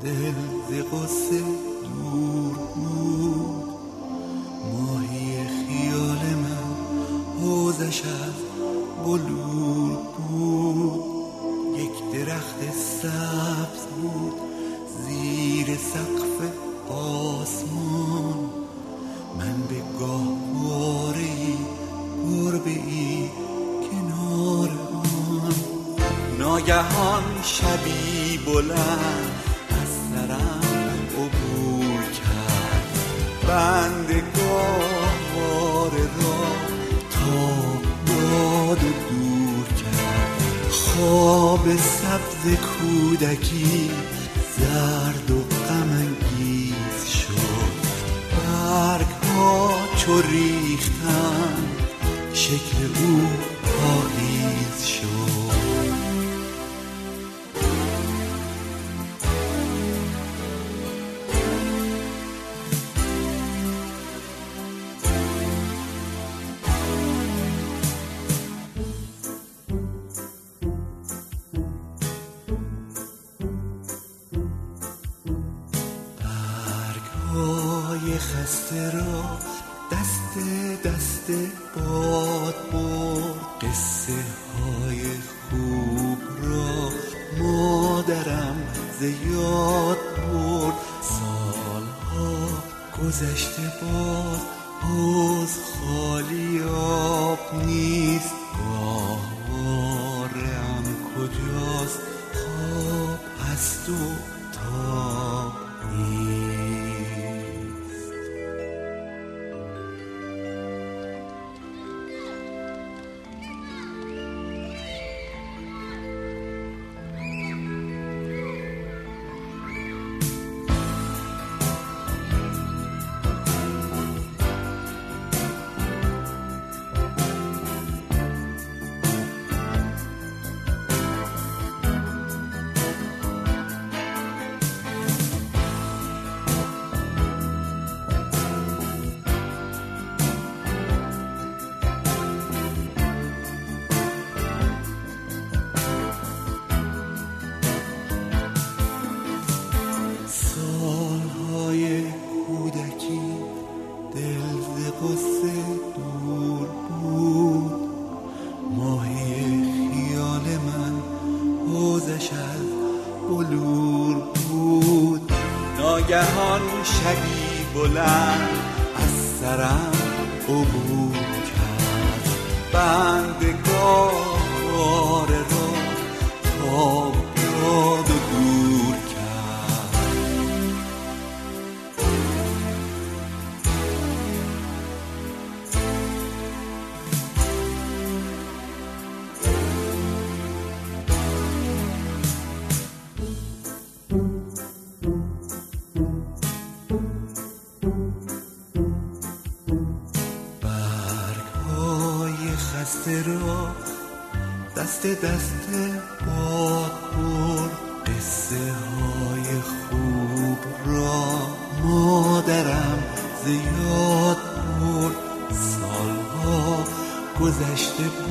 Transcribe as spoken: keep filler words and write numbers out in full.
دل ز قصه دور بود، ماهی خیال من حوضش از بلور بود. یک درخت سبز بود زیر سقف آسمان، من به گاهواره‌ای گربه‌ای کنار آن. ناگهان شبی بلند از سرم عبور کرد، بند گاهواره را تاب داد و دور کرد. خواب سبز کودکی زرد و غم انگیز شد، برگ ها چو ریختند شکل او پاییز شد. برگ‌های خسته را دست دست باد برد، قصه های خوب را مادرم ز یاد برد. سالها گذشته باز حوض خالی آب نیست، گاهواره‌ام کجاست خواب هست و تاب نیست. سالهای کودکی دل ز قصه دور بود، ماهی خیال من حوضش از بلور بود. ناگهان شبی بلند از سرم عبور کرد، بند گاهواره را تاب داد و دور کرد. خسته را دست دست باد برد، قصه های خوب را مادرم ز یاد برد. سالها گذشته